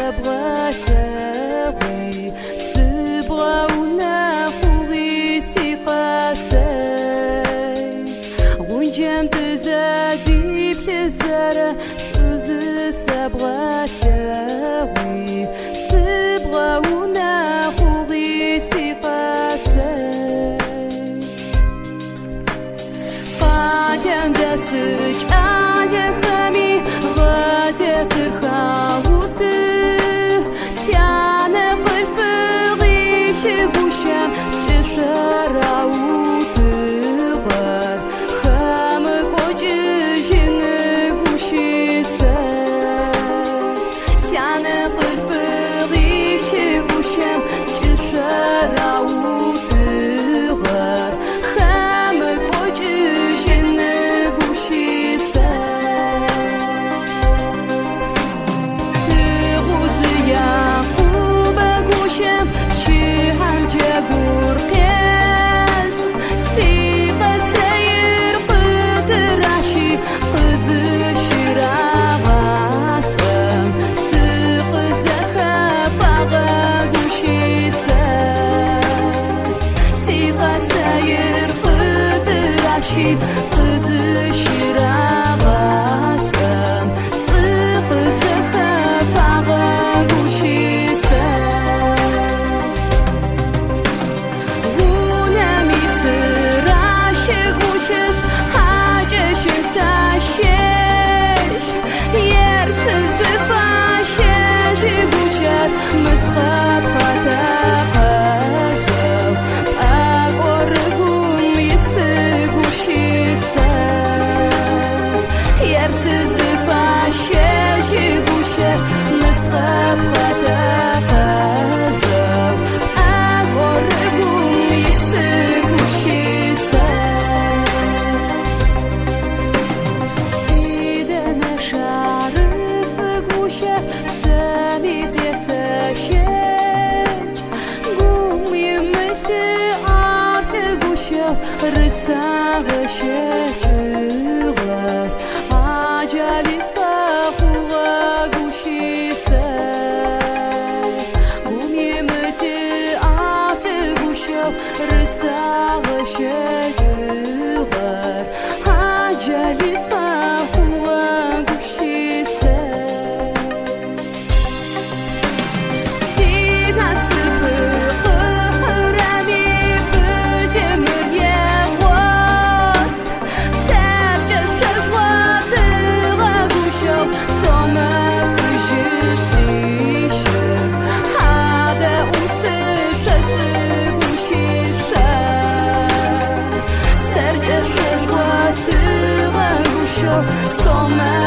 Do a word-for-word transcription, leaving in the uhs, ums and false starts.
bracherie, ce bras où n'a pourri si passé. Rungem te zadi piezara, fuse sa bracherie, ce bras où n'a pourri si passé. Fatem da sıç ayakami, gazetir havutu, siane kıfırı şibuşam, stişara utu var, hamı kocu jini guşisa. Siane kıfırı şibuşam, stişara utu var, hamı kocu jini guşisa. Tığuzıya kuba guşam, çihan cegur kez, siqa seyir qıtıraşı, qızı şirağasım, sıqı zakapağa guşisa. Siqa seyir qıtıraşı, qızı şirağasım, sıqı zakapağa guşisa. Rısağı şeçüğler, acalis fahuğa guşisa. Gumyemeti afı guşa, rısağı şeçüğler, acalis fahuğa guşisa. So much.